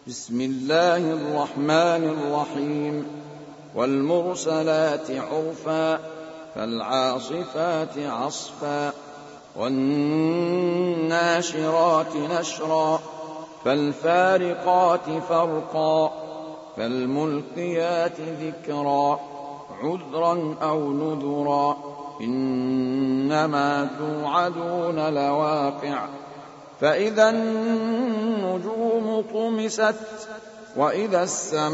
بسم الله الرحمن الرحيم والمرسلات عرفا فالعاصفات عصفا والناشرات نشرا فالفارقات فرقا فالملقيات ذكرا عذرا أو نذرا إنما توعدون لواقع فإذا النجوم طمست وإذا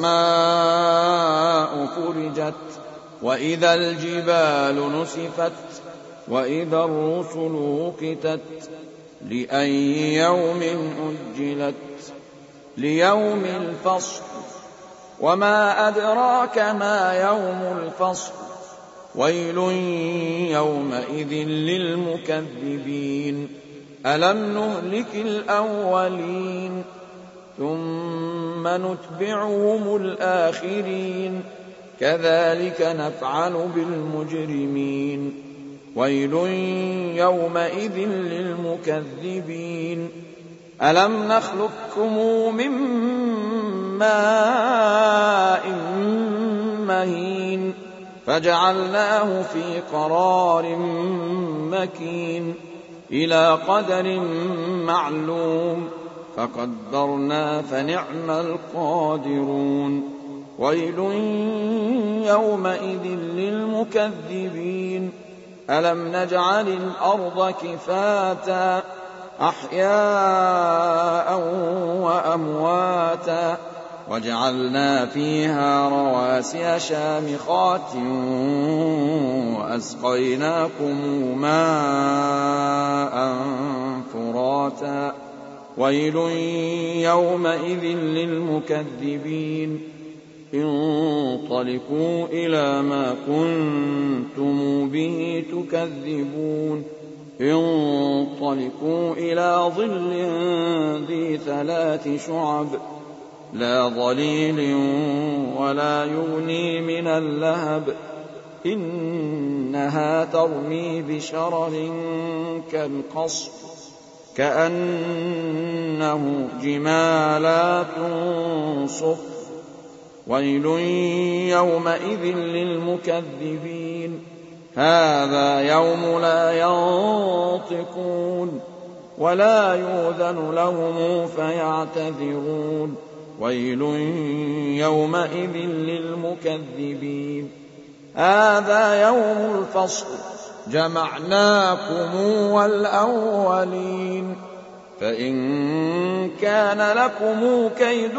السماء فرجت وإذا الجبال نسفت وإذا الرسل وقتت لأي يوم أجلت ليوم الفصل وما أدراك ما يوم الفصل ويل يومئذ للمكذبين ألم نهلك الأولين ثم نتبعهم الآخرين كذلك نفعل بالمجرمين ويل يومئذ للمكذبين ألم نخلقكم من ماء مهين فجعلناه في قرار مكين إلى قدر معلوم فقدرنا فنعم القادرون ويل يومئذ للمكذبين ألم نجعل الأرض كفاتا أحياء وأمواتا وجعلنا فيها رواسي شامخات وأسقيناكم ماء فراتا ويل يومئذ للمكذبين انطلقوا إلى ما كنتم به تكذبون انطلقوا إلى ظل ذي 3 شعب لا ظليل ولا يغني من اللهب إنها ترمي بشرر كالقصر كأنه جمالات صفر ويل يومئذ للمكذبين هذا يوم لا ينطقون ولا يؤذن لهم فيعتذرون ويل يومئذ للمكذبين هذا يوم الفصل جمعناكم والأولين فإن كان لكم كيد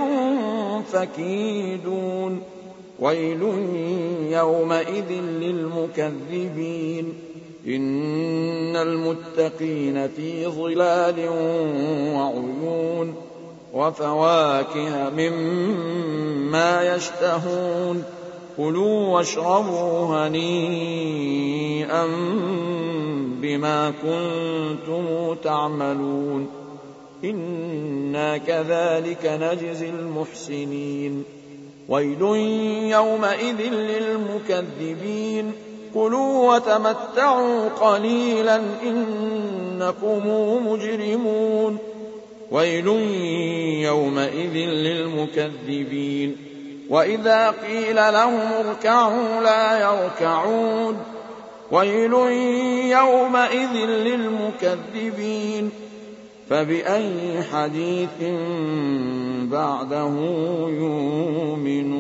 فكيدون ويل يومئذ للمكذبين إن المتقين في ظلال وعيون وفواكه مما يشتهون كلوا واشربوا هنيئا بما كنتم تعملون إنا كذلك نجزي المحسنين ويل يومئذ للمكذبين كلوا وتمتعوا قليلا إنكم مجرمون ويل يومئذ للمكذبين وإذا قيل لهم اركعوا لا يركعون ويل يومئذ للمكذبين فبأي حديث بعده يؤمنون